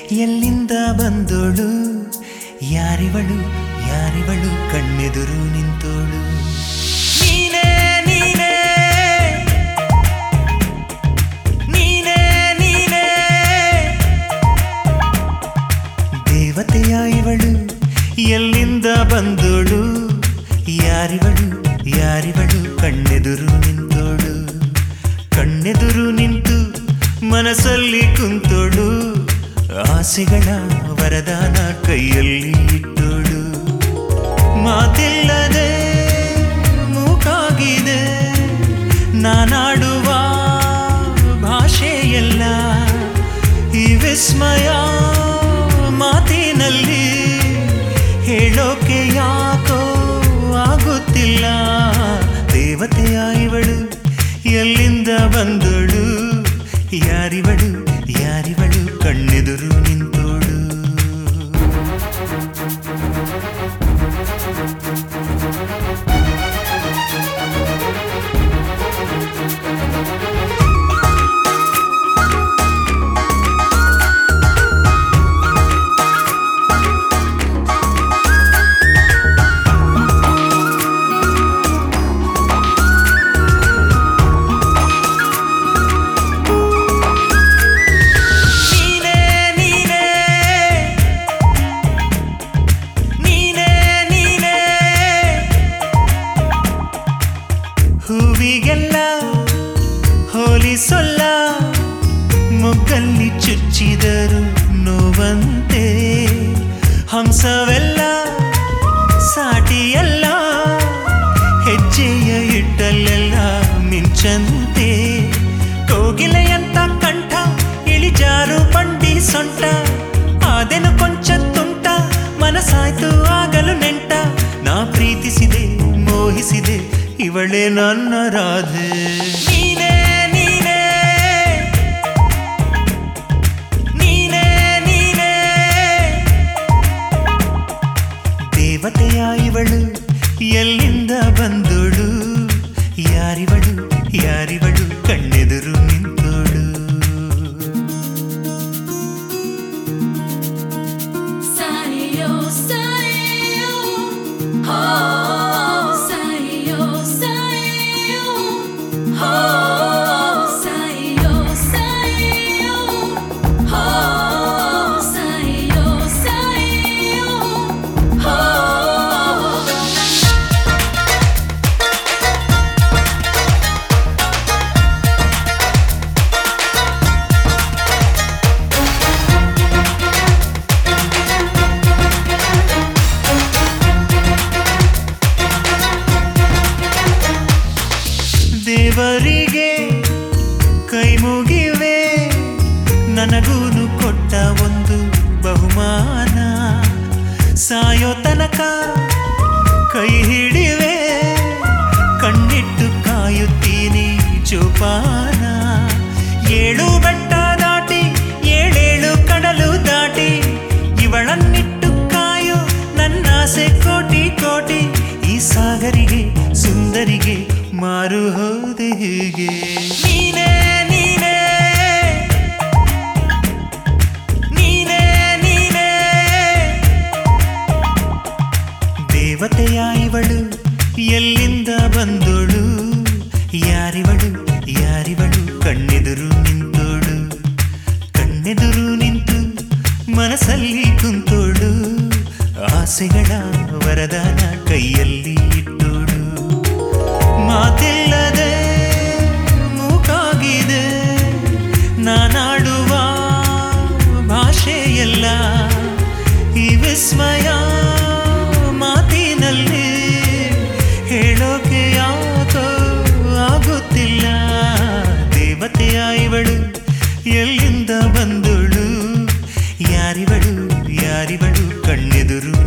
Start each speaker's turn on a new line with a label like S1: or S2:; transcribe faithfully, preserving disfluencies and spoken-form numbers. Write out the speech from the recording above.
S1: ಎಲ್ಲಿಂದ ಬಂದೋಳು ಯಾರಿವಳು ಯಾರಿವಳು ಕಣ್ಣೆದುರು ನಿಂತೋಳು ನೀನೇ ನೀನೇ ನೀನೇ ನೀನೇ ದೇವತೆಯ ಇವಳು ಎಲ್ಲಿಂದ ಬಂದೋಳು ಯಾರಿವಳು ಯಾರಿವಳು ಕಣ್ಣೆದುರು ನಿಂತೋಳು ಕಣ್ಣೆದುರು ನಿಂತು ಮನಸ್ಸಲ್ಲಿ ಕುಂತೋಳು ಆಸೆಗಳ ವರದಾನ ಕೈಯಲ್ಲಿ ಇಟ್ಟೋಳು ಮಾತಿಲ್ಲದೆ ಮೂಕಾಗಿದೆ ನಾನಾಡುವ ಭಾಷೆಯೆಲ್ಲ ಈ ವಿಸ್ಮಯ ಮಾತಿನಲ್ಲಿ ಹೇಳೋಕೆ ಯಾಕೋ ಆಗುತ್ತಿಲ್ಲ ದೇವತೆಯ ಇವಳು ಎಲ್ಲಿಂದ ಬಂದೋಳು ಯಾರಿವಳು ಯಾರಿವಳು ಕಣ್ಣೆದುರು ನಿಂತೋಳು ಹೂವಿಗೆಲ್ಲ ಹೋಲಿಸೊಲ್ಲ ಮೊಗ್ಗಲ್ಲಿ ಚುಚ್ಚಿದರು ನೋವಂತೆ ಹಂಸವೆಲ್ಲ ಸಾಟಿಯಲ್ಲ ಹೆಜ್ಜೆಯ ಇಟ್ಟಲ್ಲೆಲ್ಲ ಮಿಂಚಂತೆ ಕೋಗಿಲೆಯಂತ ಕಂಠ ಇಳಿಜಾರು ಬಂಡಿ ಸೊಂಟ ಆದೆನು ಕೊಂಚ ತುಂಟ ಮನಸಾಯ್ತು ಆಗಲು ನೆಂಟ ನಾ ಪ್ರೀತಿಸಿದೆ ಮೋಹಿಸಿದೆ ಇವಳೇ ನನ್ನ ರಾಧೆ ನೀನೇ ನೀನೇ ನೀನೇ ನೀನೇ ದೇವತೆಯ ಇವಳು ಎಲ್ಲಿಂದ ಬಂದೋಳು ಯಾರಿವಳು ಯಾರಿವಳು ಕಣ್ಣೆದುರು ನಿಂತೋಳು
S2: ಸಾಯೋ ಸಾಯೋ ಹೋ
S1: ದೇವರಿಗೆ ಕೈ ಮುಗಿವೆ ನನಗೂನು ಕೊಟ್ಟ ಒಂದು ಬಹುಮಾನ ಸಾಯೋ ತನಕ ಕೈ ಹಿಡಿವೆ ಕಣ್ಣಿಟ್ಟು ಕಾಯುತ್ತೀನಿ ಜೋಪಾನ ಏಳು ಬೆಟ್ಟ ದಾಟಿ ಏಳೇಳು ಕಡಲು ದಾಟಿ ಇವಳನ್ನಿಟ್ಟು ಕಾಯೋ ನನ್ನಾಸೆ ಕೋಟಿ ಕೋಟಿ ಈ ಸಾಗರಿಗೆ ಸುಂದರಿಗೆ ಮಾರು ಹೋದೆ ಹೀಗೆ ನೀನೇ ನೀನೇ ನೀನೇ ನೀನೇ ದೇವತೆಯ ಇವಳು ಎಲ್ಲಿಂದ ಬಂದೋಳು ಯಾರಿವಳು ಯಾರಿವಳು ಕಣ್ಣೆದುರು ನಿಂತೋಳು ಕಣ್ಣೆದುರು ನಿಂತು ಮನಸ್ಸಲ್ಲಿ ಕುಂತೋಳು ಆಸೆಗಳ ವರದಾನ ಕೈಯಲ್ಲಿ ಇಟ್ಟೋಳು ಮಾತಿಲ್ಲದೆ ಮೂಕಾಗಿದೆ ನಾನಾಡುವ ಭಾಷೆಯಲ್ಲ ಈ ವಿಸ್ಮಯ ಮಾತಿನಲ್ಲಿ ಹೇಳೋಕೆ ಯಾಕೋ ಆಗುತ್ತಿಲ್ಲ ದೇವತೆಯ ಇವಳು ಎಲ್ಲಿಂದ ಬಂದೋಳು ಯಾರಿವಳು ಯಾರಿವಳು ಕಣ್ಣೆದುರು